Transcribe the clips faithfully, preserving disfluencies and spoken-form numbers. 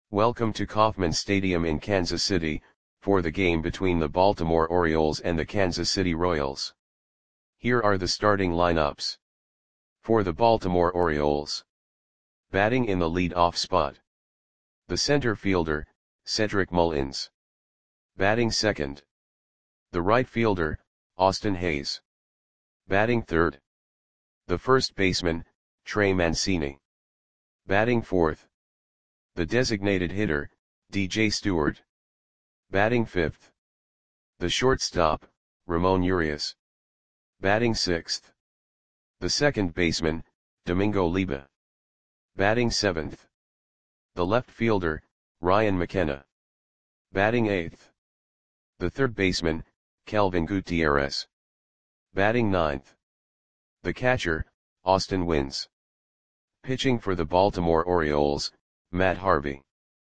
Welcome to Kauffman Stadium in Kansas City, for the game between the Baltimore Orioles and the Kansas City Royals. Here are the starting lineups. For the Baltimore Orioles. Batting in the lead-off spot. The center fielder, Cedric Mullins. Batting second. The right fielder, Austin Hays. Batting third. The first baseman, Trey Mancini. Batting fourth. The designated hitter, D J Stewart. Batting fifth. The shortstop, Ramon Urias. Batting sixth. The second baseman, Domingo Liba. Batting seventh. The left fielder, Ryan McKenna. Batting eighth. The third baseman, Kelvin Gutierrez. Batting ninth. The catcher, Austin Wynns. Pitching for the Baltimore Orioles, Matt Harvey.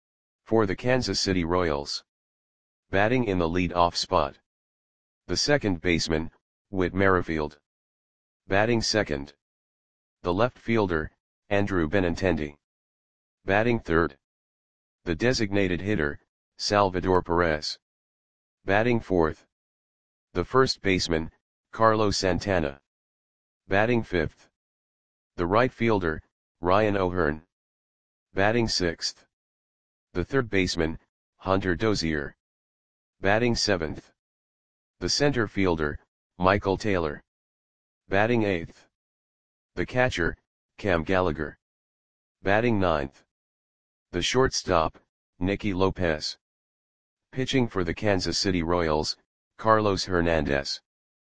For the Kansas City Royals. Batting in the lead-off spot. The second baseman, Whit Merrifield. Batting second. The left fielder, Andrew Benintendi. Batting third. The designated hitter, Salvador Perez. Batting fourth. The first baseman, Carlos Santana. Batting fifth. The right fielder, Ryan O'Hearn. Batting sixth. The third baseman, Hunter Dozier. Batting seventh. The center fielder, Michael Taylor. Batting eighth. The catcher, Cam Gallagher. Batting ninth. The shortstop, Nicky Lopez. Pitching for the Kansas City Royals, Carlos Hernandez.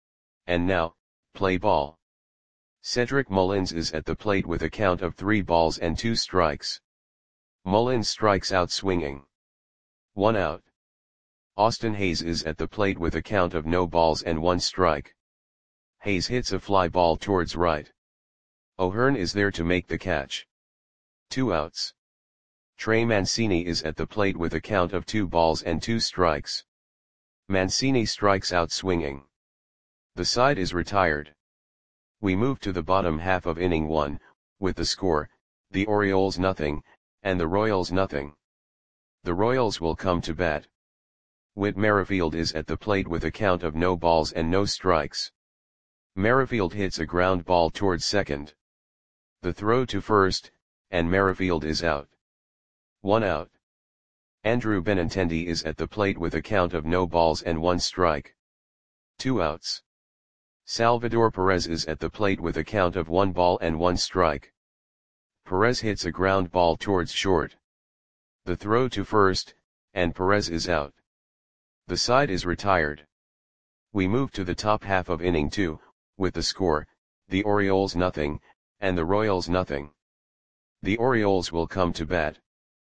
And now, play ball. Cedric Mullins is at the plate with a count of three balls and two strikes. Mullins strikes out swinging. One out. Austin Hays is at the plate with a count of no balls and one strike. Hays hits a fly ball towards right. O'Hearn is there to make the catch. Two outs. Trey Mancini is at the plate with a count of two balls and two strikes. Mancini strikes out swinging. The side is retired. We move to the bottom half of inning one, with the score, the Orioles nothing, and the Royals nothing. The Royals will come to bat. Whit Merrifield is at the plate with a count of no balls and no strikes. Merrifield hits a ground ball towards second. The throw to first, and Merrifield is out. One out. Andrew Benintendi is at the plate with a count of no balls and one strike. Two outs. Salvador Perez is at the plate with a count of one ball and one strike. Perez hits a ground ball towards short. The throw to first, and Perez is out. The side is retired. We move to the top half of inning two, with the score, the Orioles nothing, and the Royals nothing. The Orioles will come to bat.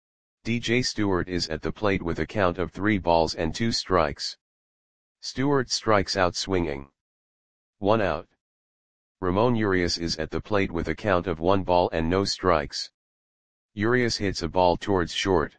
D J Stewart is at the plate with a count of three balls and two strikes. Stewart strikes out swinging. One out. Ramon Urias is at the plate with a count of one ball and no strikes. Urias hits a ball towards short.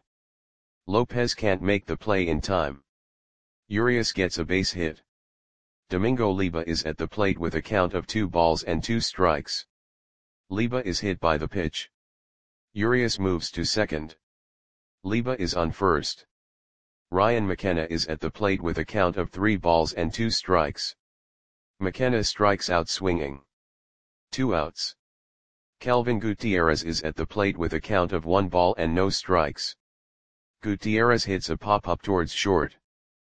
Lopez can't make the play in time. Urias gets a base hit. Domingo Liba is at the plate with a count of two balls and two strikes. Liba is hit by the pitch. Urias moves to second. Liba is on first. Ryan McKenna is at the plate with a count of three balls and two strikes. McKenna strikes out swinging. Two outs. Kelvin Gutierrez is at the plate with a count of one ball and no strikes. Gutierrez hits a pop-up towards short.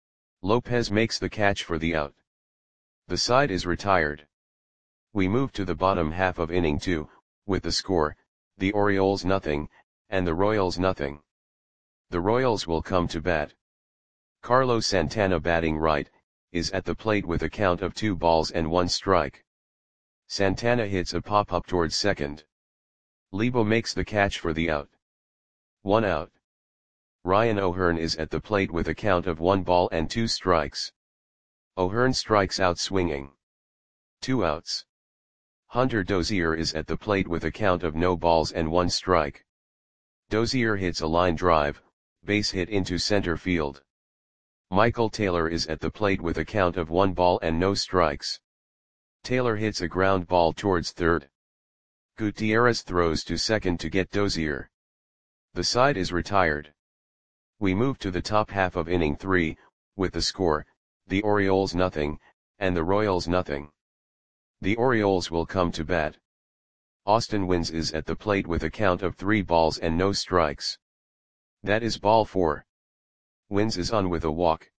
Lopez makes the catch for the out. The side is retired. We move to the bottom half of inning two, with the score, the Orioles nothing, and the Royals nothing. The Royals will come to bat. Carlos Santana batting right, is at the plate with a count of two balls and one strike. Santana hits a pop-up towards second. Liba makes the catch for the out. One out. Ryan O'Hearn is at the plate with a count of one ball and two strikes. O'Hearn strikes out swinging. Two outs. Hunter Dozier is at the plate with a count of no balls and one strike. Dozier hits a line drive, base hit into center field. Michael Taylor is at the plate with a count of one ball and no strikes. Taylor hits a ground ball towards third. Gutierrez throws to second to get Dozier. The side is retired. We move to the top half of inning three, with the score, the Orioles nothing, and the Royals nothing. The Orioles will come to bat. Austin Wynns is at the plate with a count of three balls and no strikes. That is ball four. Wynns is on with a walk.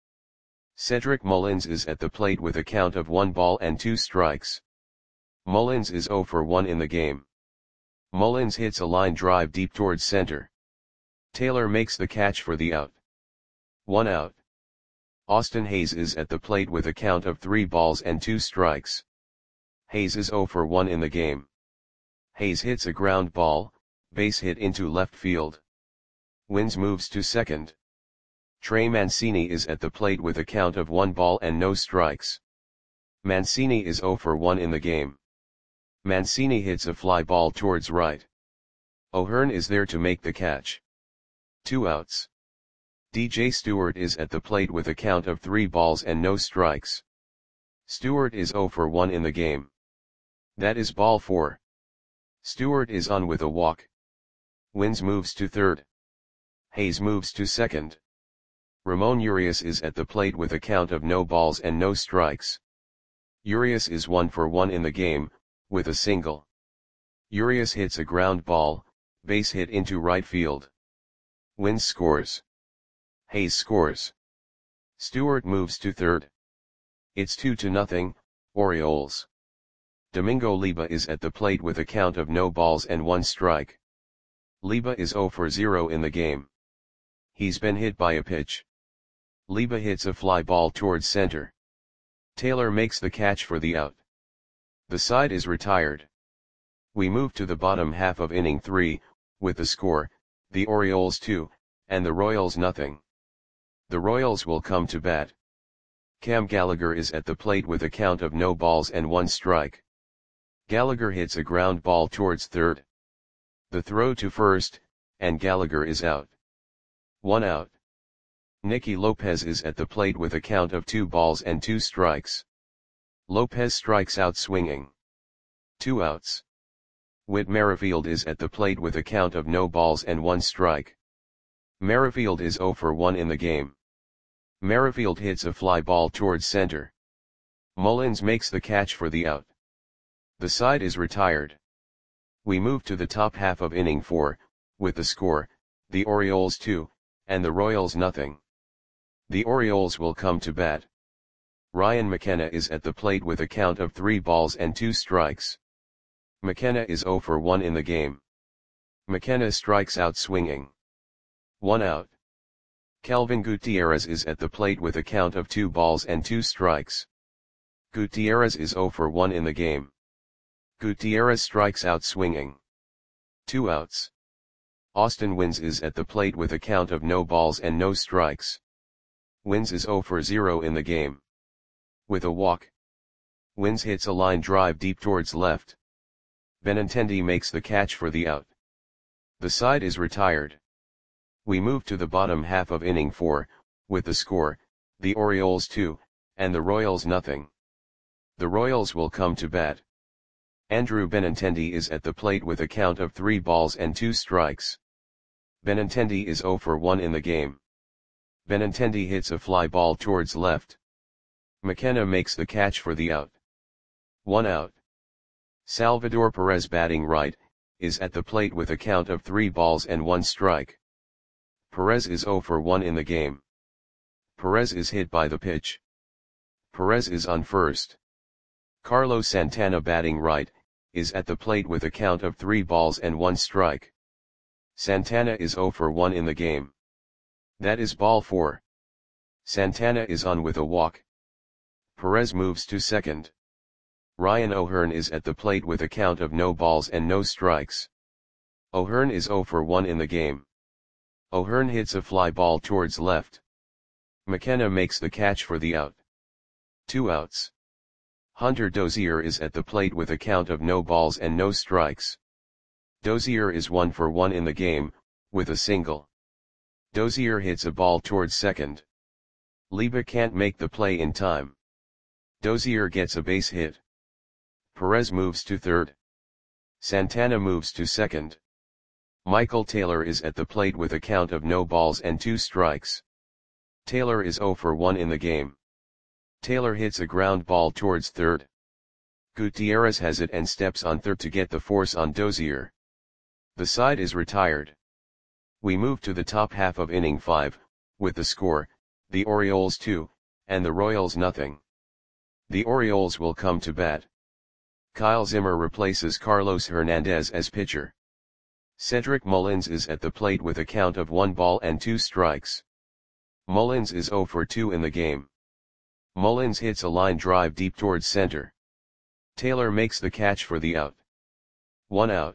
Cedric Mullins is at the plate with a count of one ball and two strikes. Mullins is zero for one in the game. Mullins hits a line drive deep towards center. Taylor makes the catch for the out. One out. Austin Hays is at the plate with a count of three balls and two strikes. Hays is zero for one in the game. Hays hits a ground ball, base hit into left field. Wynns moves to second. Trey Mancini is at the plate with a count of one ball and no strikes. Mancini is zero for one in the game. Mancini hits a fly ball towards right. O'Hearn is there to make the catch. Two outs. D J Stewart is at the plate with a count of three balls and no strikes. Stewart is zero for one in the game. That is ball four. Stewart is on with a walk. Wynns moves to third. Hays moves to second. Ramon Urias is at the plate with a count of no balls and no strikes. Urias is one for one in the game, with a single. Urias hits a ground ball, base hit into right field. Wynns scores. Hays scores. Stewart moves to third. It's two to nothing, Orioles. Domingo Leyba is at the plate with a count of no balls and one strike. Leyba is zero for zero in the game. He's been hit by a pitch. Leyba hits a fly ball towards center. Taylor makes the catch for the out. The side is retired. We move to the bottom half of inning three, with the score, the Orioles two, and the Royals nothing. The Royals will come to bat. Cam Gallagher is at the plate with a count of no balls and one strike. Gallagher hits a ground ball towards third. The throw to first, and Gallagher is out. One out. Nicky Lopez is at the plate with a count of two balls and two strikes. Lopez strikes out swinging. Two outs. Whit Merrifield is at the plate with a count of no balls and one strike. Merrifield is zero for one in the game. Merrifield hits a fly ball towards center. Mullins makes the catch for the out. The side is retired. We move to the top half of inning four, with the score, the Orioles two, and the Royals nothing. The Orioles will come to bat. Ryan McKenna is at the plate with a count of three balls and two strikes. McKenna is zero for one in the game. McKenna strikes out swinging. One out. Kelvin Gutierrez is at the plate with a count of two balls and two strikes. Gutierrez is zero for one in the game. Gutierrez strikes out swinging. Two outs. Austin Wynns is at the plate with a count of no balls and no strikes. Wynns is zero for zero in the game. With a walk. Wynns hits a line drive deep towards left. Benintendi makes the catch for the out. The side is retired. We move to the bottom half of inning four, with the score, the Orioles two, and the Royals nothing. The Royals will come to bat. Andrew Benintendi is at the plate with a count of three balls and two strikes. Benintendi is zero for one in the game. Benintendi hits a fly ball towards left. McKenna makes the catch for the out. One out. Salvador Perez batting right, is at the plate with a count of three balls and one strike. Perez is zero for one in the game. Perez is hit by the pitch. Perez is on first. Carlos Santana batting right, is at the plate with a count of three balls and one strike. Santana is zero for one in the game. That is ball four. Santana is on with a walk. Perez moves to second. Ryan O'Hearn is at the plate with a count of no balls and no strikes. O'Hearn is zero for one in the game. O'Hearn hits a fly ball towards left. McKenna makes the catch for the out. Two outs. Hunter Dozier is at the plate with a count of no balls and no strikes. Dozier is one for one in the game, with a single. Dozier hits a ball towards second. Leyba can't make the play in time. Dozier gets a base hit. Perez moves to third. Santana moves to second. Michael Taylor is at the plate with a count of no balls and two strikes. Taylor is zero for one in the game. Taylor hits a ground ball towards third. Gutierrez has it and steps on third to get the force on Dozier. The side is retired. We move to the top half of inning five, with the score, the Orioles two, and the Royals nothing. The Orioles will come to bat. Kyle Zimmer replaces Carlos Hernandez as pitcher. Cedric Mullins is at the plate with a count of one ball and two strikes. Mullins is zero for two in the game. Mullins hits a line drive deep towards center. Taylor makes the catch for the out. One out.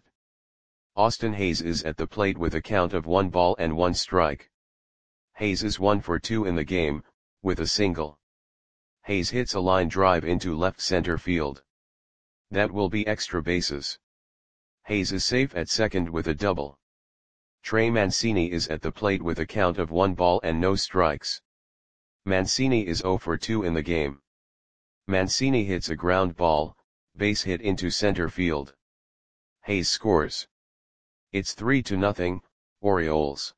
Austin Hayes is at the plate with a count of one ball and one strike. Hayes is one for two in the game, with a single. Hayes hits a line drive into left center field. That will be extra bases. Hayes is safe at second with a double. Trey Mancini is at the plate with a count of one ball and no strikes. Mancini is zero for two in the game. Mancini hits a ground ball, base hit into center field. Hayes scores. It's three to nothing, Orioles.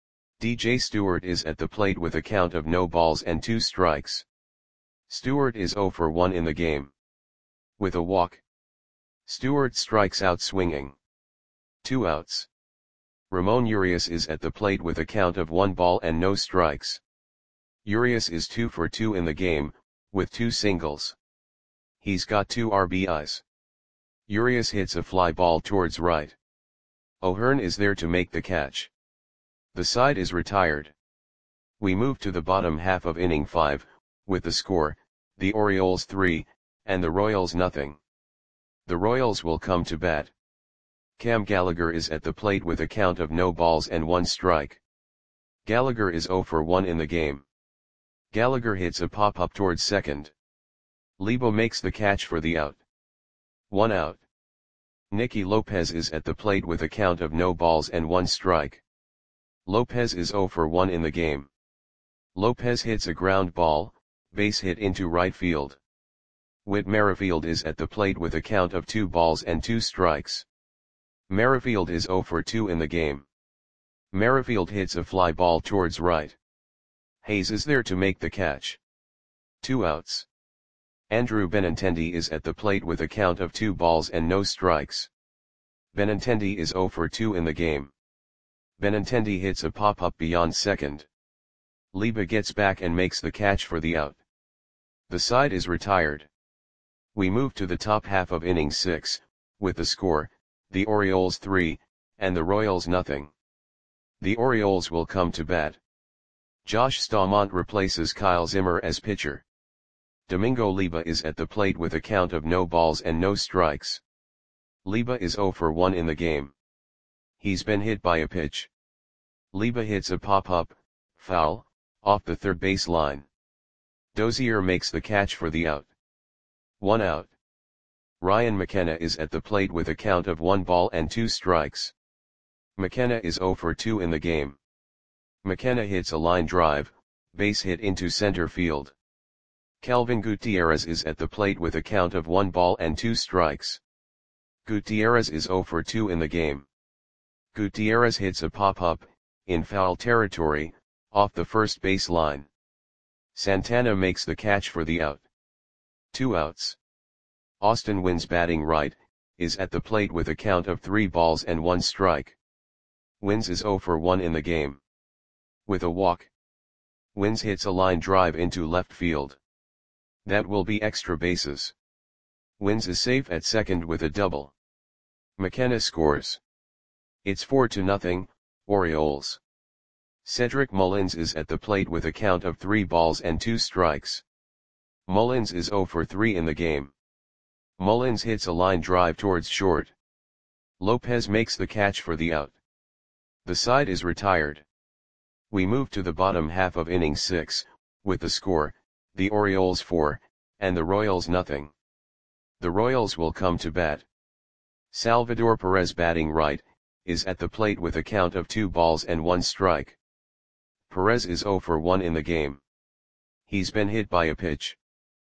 D J Stewart is at the plate with a count of no balls and two strikes. Stewart is zero for one in the game. With a walk. Stewart strikes out swinging. Two outs. Ramon Urias is at the plate with a count of one ball and no strikes. Urias is two for two in the game, with two singles. He's got two R B Is. Urias hits a fly ball towards right. O'Hearn is there to make the catch. The side is retired. We move to the bottom half of inning five, with the score, the Orioles three, and the Royals nothing. The Royals will come to bat. Cam Gallagher is at the plate with a count of no balls and one strike. Gallagher is zero for one in the game. Gallagher hits a pop-up towards second. Lebo makes the catch for the out. One out. Nicky Lopez is at the plate with a count of no balls and one strike. Lopez is zero for one in the game. Lopez hits a ground ball, base hit into right field. Whit Merrifield is at the plate with a count of two balls and two strikes. Merrifield is zero for two in the game. Merrifield hits a fly ball towards right. Hayes is there to make the catch. Two outs. Andrew Benintendi is at the plate with a count of two balls and no strikes. Benintendi is zero for two in the game. Benintendi hits a pop-up beyond second. Leba gets back and makes the catch for the out. The side is retired. We move to the top half of inning six, with the score, the Orioles three, and the Royals nothing. The Orioles will come to bat. Josh Staumont replaces Kyle Zimmer as pitcher. Domingo Leba is at the plate with a count of no balls and no strikes. Leba is zero for one in the game. He's been hit by a pitch. Leba hits a pop-up, foul, off the third base line. Dozier makes the catch for the out. One out. Ryan McKenna is at the plate with a count of one ball and two strikes. McKenna is zero for two in the game. McKenna hits a line drive, base hit into center field. Kelvin Gutierrez is at the plate with a count of one ball and two strikes. Gutierrez is zero for two in the game. Gutierrez hits a pop-up, in foul territory, off the first base line. Santana makes the catch for the out. Two outs. Austin Wynns batting right, is at the plate with a count of three balls and one strike. Wynns is zero for one in the game. With a walk. Wynns hits a line drive into left field. That will be extra bases. Wynns is safe at second with a double. McKenna scores. It's four to nothing, Orioles. Cedric Mullins is at the plate with a count of three balls and two strikes. Mullins is zero for three in the game. Mullins hits a line drive towards short. Lopez makes the catch for the out. The side is retired. We move to the bottom half of inning six, with the score, the Orioles four, and the Royals nothing. The Royals will come to bat. Salvador Perez batting right, is at the plate with a count of two balls and one strike. Perez is zero for one in the game. He's been hit by a pitch.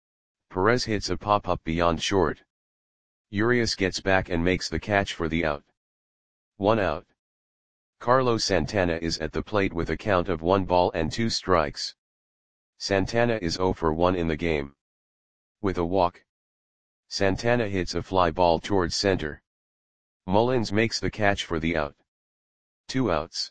Perez hits a pop-up beyond short. Urias gets back and makes the catch for the out. One out. Carlos Santana is at the plate with a count of one ball and two strikes. Santana is zero for one in the game. With a walk, Santana hits a fly ball towards center. Mullins makes the catch for the out. Two outs.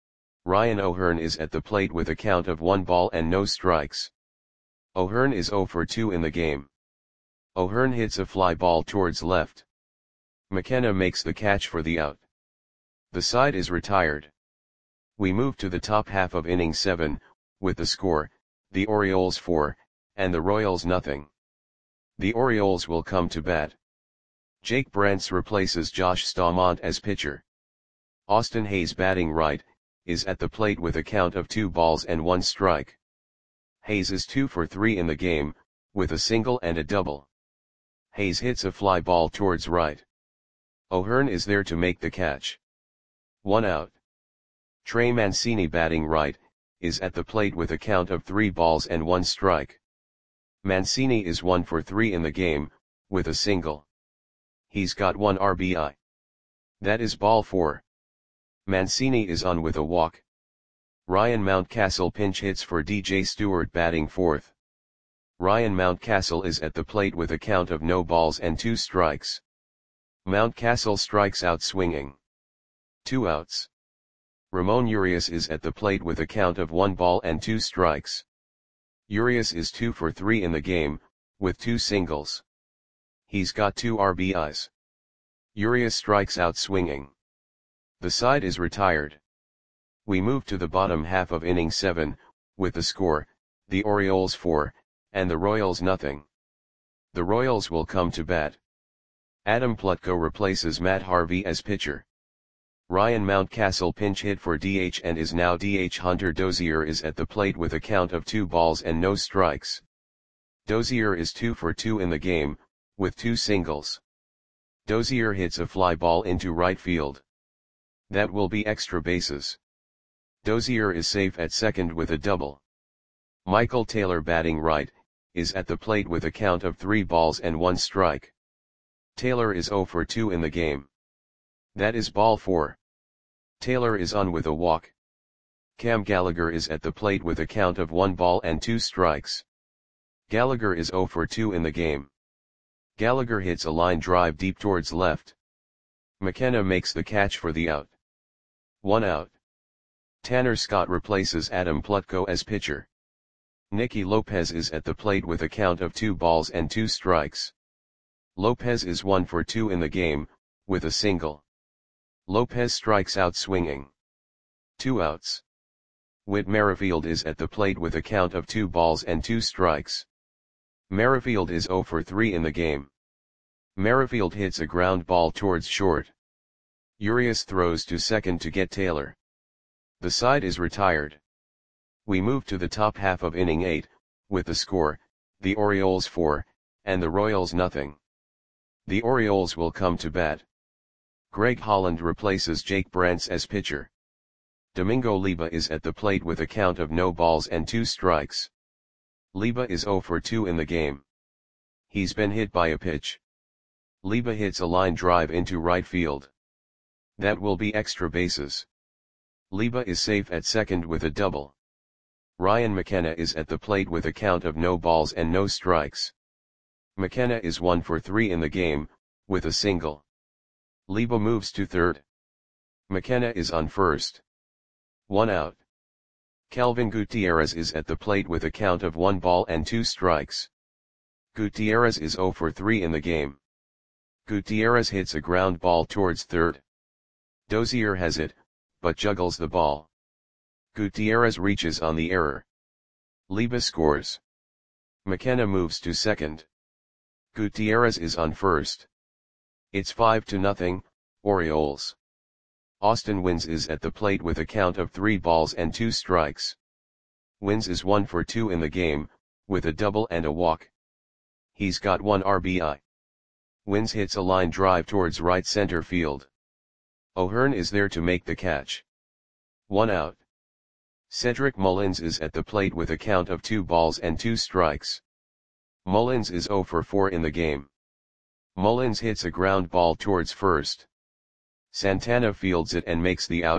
Ryan O'Hearn is at the plate with a count of one ball and no strikes. O'Hearn is zero for two in the game. O'Hearn hits a fly ball towards left. McKenna makes the catch for the out. The side is retired. We move to the top half of inning seven, with the score, the Orioles four, and the Royals nothing. The Orioles will come to bat. Jake Brentz replaces Josh Staumont as pitcher. Austin Hayes, batting right, is at the plate with a count of two balls and one strike. Hayes is two for three in the game, with a single and a double. Hayes hits a fly ball towards right. O'Hearn is there to make the catch. One out. Trey Mancini, batting right, is at the plate with a count of three balls and one strike. Mancini is one for three in the game, with a single. He's got one R B I. That is ball four. Mancini is on with a walk. Ryan Mountcastle pinch hits for D J Stewart, batting fourth. Ryan Mountcastle is at the plate with a count of no balls and two strikes. Mountcastle strikes out swinging. Two outs. Ramon Urias is at the plate with a count of one ball and two strikes. Urias is two for three in the game, with two singles. He's got two R B Is. Urias strikes out swinging. The side is retired. We move to the bottom half of inning seven, with the score, the Orioles four, and the Royals nothing. The Royals will come to bat. Adam Plutko replaces Matt Harvey as pitcher. Ryan Mountcastle pinch hit for D H and is now D H. Hunter Dozier is at the plate with a count of two balls and no strikes. Dozier is two for two in the game, with two singles. Dozier hits a fly ball into right field. That will be extra bases. Dozier is safe at second with a double. Michael Taylor, batting right, is at the plate with a count of three balls and one strike. Taylor is zero for two in the game. That is ball four. Taylor is on with a walk. Cam Gallagher is at the plate with a count of one ball and two strikes. Gallagher is zero for two in the game. Gallagher hits a line drive deep towards left. McKenna makes the catch for the out. One out. Tanner Scott replaces Adam Plutko as pitcher. Nicky Lopez is at the plate with a count of two balls and two strikes. Lopez is one for two in the game, with a single. Lopez strikes out swinging. Two outs. Whit Merrifield is at the plate with a count of two balls and two strikes. Merrifield is zero for three in the game. Merrifield hits a ground ball towards short. Urias throws to second to get Taylor. The side is retired. We move to the top half of inning eight, with the score, the Orioles four, and the Royals nothing. The Orioles will come to bat. Greg Holland replaces Jake Brentz as pitcher. Domingo Leyba is at the plate with a count of no balls and two strikes. Leyba is zero for two in the game. He's been hit by a pitch. Leyba hits a line drive into right field. That will be extra bases. Leyba is safe at second with a double. Ryan McKenna is at the plate with a count of no balls and no strikes. McKenna is one for three in the game, with a single. Leyba moves to third. McKenna is on first. One out. Kelvin Gutierrez is at the plate with a count of one ball and two strikes. Gutierrez is zero for three in the game. Gutierrez hits a ground ball towards third. Dozier has it, but juggles the ball. Gutierrez reaches on the error. Leyba scores. McKenna moves to second. Gutierrez is on first. It's five to nothing, Orioles. Austin Wynns is at the plate with a count of three balls and two strikes. Wynns is one for two in the game, with a double and a walk. He's got one R B I. Wynns hits a line drive towards right center field. O'Hearn is there to make the catch. One out. Cedric Mullins is at the plate with a count of two balls and two strikes. Mullins is zero for four in the game. Mullins hits a ground ball towards first. Santana fields it and makes the out,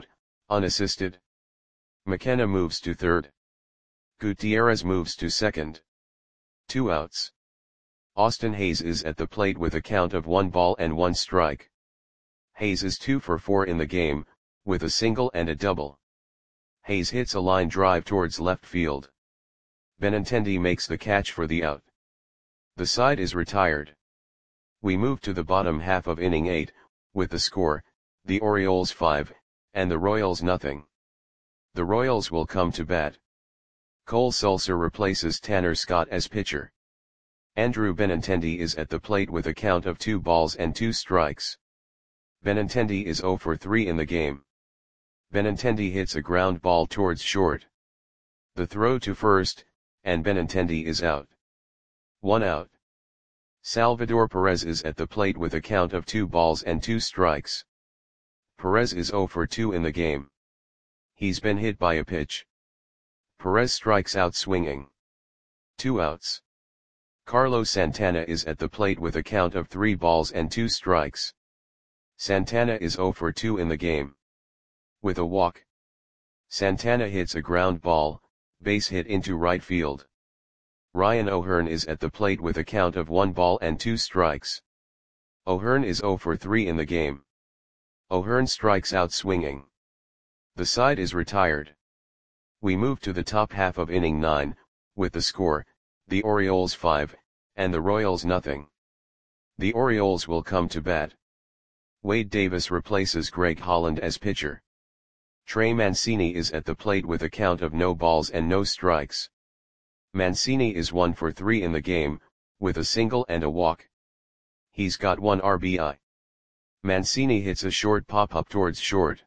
Unassisted. McKenna moves to third. Gutierrez moves to second. Two outs. Austin Hayes is at the plate with a count of one ball and one strike. Hayes is two for four in the game, with a single and a double. Hayes hits a line drive towards left field. Benintendi makes the catch for the out. The side is retired. We move to the bottom half of inning eight, with the score, the Orioles five, and the Royals nothing. The Royals will come to bat. Cole Sulser replaces Tanner Scott as pitcher. Andrew Benintendi is at the plate with a count of two balls and two strikes. Benintendi is zero for three in the game. Benintendi hits a ground ball towards short. The throw to first, and Benintendi is out. One out. Salvador Perez is at the plate with a count of two balls and two strikes. Perez is zero for two in the game. He's been hit by a pitch. Perez strikes out swinging. Two outs. Carlos Santana is at the plate with a count of three balls and two strikes. Santana is zero for two in the game. With a walk. Santana hits a ground ball, base hit into right field. Ryan O'Hearn is at the plate with a count of one ball and two strikes. O'Hearn is zero for three in the game. O'Hearn strikes out swinging. The side is retired. We move to the top half of inning nine, with the score, the Orioles five, and the Royals nothing. The Orioles will come to bat. Wade Davis replaces Greg Holland as pitcher. Trey Mancini is at the plate with a count of no balls and no strikes. Mancini is one for three in the game, with a single and a walk. He's got one R B I. Mancini hits a short pop-up towards short.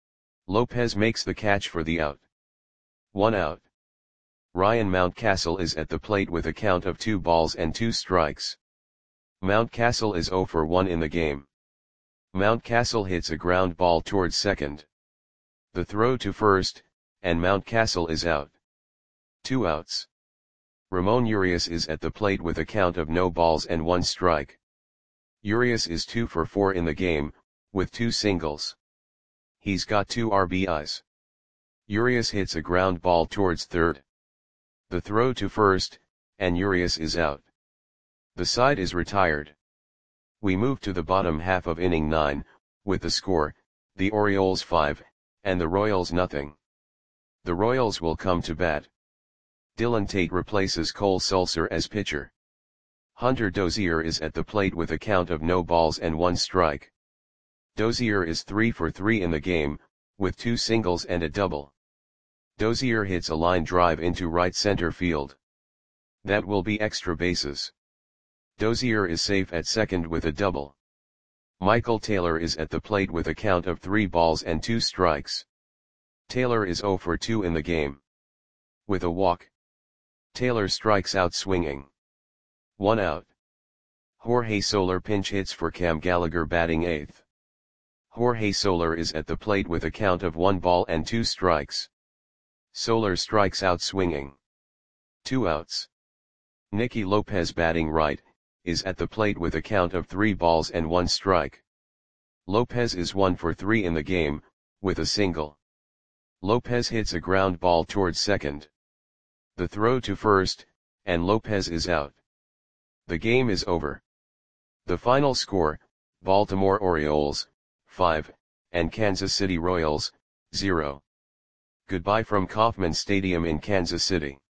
Lopez makes the catch for the out. One out. Ryan Mountcastle is at the plate with a count of two balls and two strikes. Mountcastle is zero for one in the game. Mountcastle hits a ground ball towards second. The throw to first, and Mountcastle is out. Two outs. Ramon Urias is at the plate with a count of no balls and one strike. Urias is two for four in the game, with two singles. He's got two R B Is. Urias hits a ground ball towards third. The throw to first, and Urias is out. The side is retired. We move to the bottom half of inning nine, with the score, the Orioles five, and the Royals nothing. The Royals will come to bat. Dylan Tate replaces Cole Sulser as pitcher. Hunter Dozier is at the plate with a count of no balls and one strike. Dozier is three for three in the game, with two singles and a double. Dozier hits a line drive into right center field. That will be extra bases. Dozier is safe at second with a double. Michael Taylor is at the plate with a count of three balls and two strikes. Taylor is zero for two in the game. With a walk. Taylor strikes out swinging. One out. Jorge Soler pinch hits for Cam Gallagher batting eighth. Jorge Soler is at the plate with a count of one ball and two strikes. Soler strikes out swinging. Two outs. Nicky Lopez batting right, is at the plate with a count of three balls and one strike. Lopez is one for three in the game, with a single. Lopez hits a ground ball towards second. The throw to first, and Lopez is out. The game is over. The final score, Baltimore Orioles, five, and Kansas City Royals, zero. Goodbye from Kauffman Stadium in Kansas City.